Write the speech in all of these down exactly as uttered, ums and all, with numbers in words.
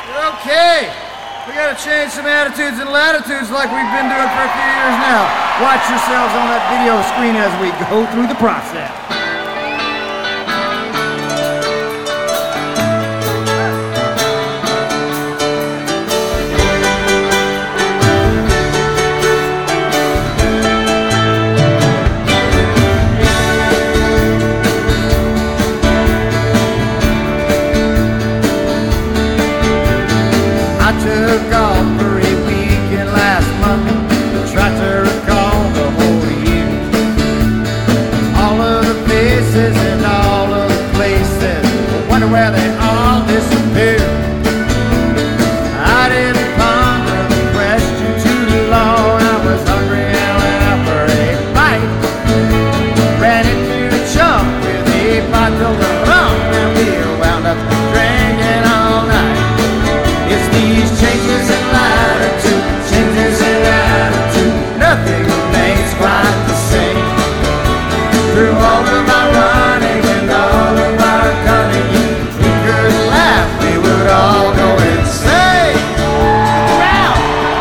Okay, we gotta change some attitudes and latitudes like we've been doing for a few years now. Watch yourselves on that video screen as we go through the process. I took off for a weekend last month, tried to recall the whole year, all of the faces and all of the places. I wonder where they all disappeared. I didn't ponder the question too long. I was hungry and went out for a bite. Ran into a chump with a bottle of rum, and we wound up drinking all night. It's these changes in latitude, changes in attitude, nothing remains quite the same. Through all of our running and all of our gunning, we could laugh, we would all go insane. Around!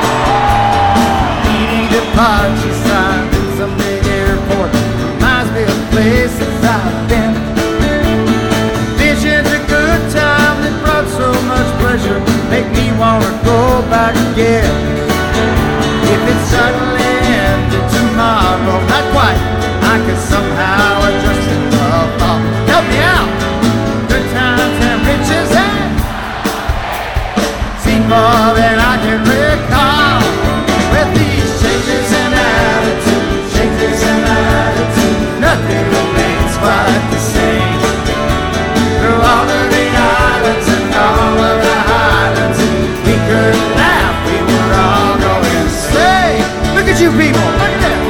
Eating departure sign in some big airport reminds me of places I've been. Visions of good time that brought so much pleasure make me wanna go back again. If it suddenly ended tomorrow, not quite, I could somehow adjust it. Love, love, help me out. Good times and riches and seen more than I can recall. With these changes in attitude, changes in attitude, nothing remains quite the same. Through all of the islands and all of the highlands, we could laugh, we would all go insane. Look at you people, look at that.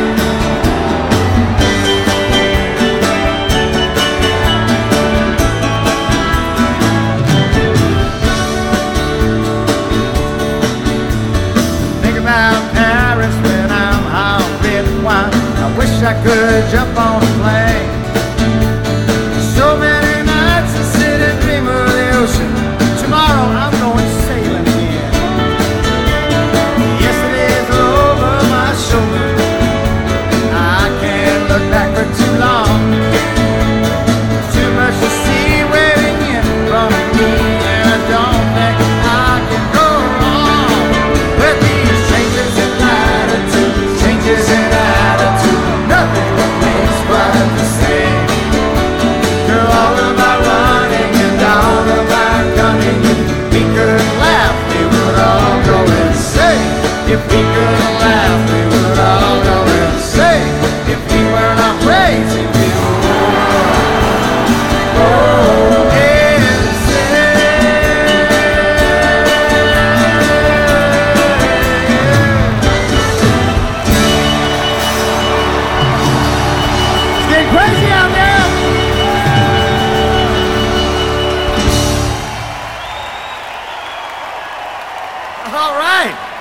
Think about Paris when I'm high on red wine. I wish I could jump on a plane. So many nights I sit and dream of the ocean. Tomorrow I'm going sailing again. Yesterday's over my shoulder. I can't look back for too long. Too much to see waiting in front of me, and I don't think I can go on. With these changes in latitude, changes in attitude, nothing remains quite the same. Through all of our running and all of our gunning, we could laugh, we would all go insane. If we could laugh, we would all go insane. If we were not crazy, we would go insane. It's getting crazy out there. All right.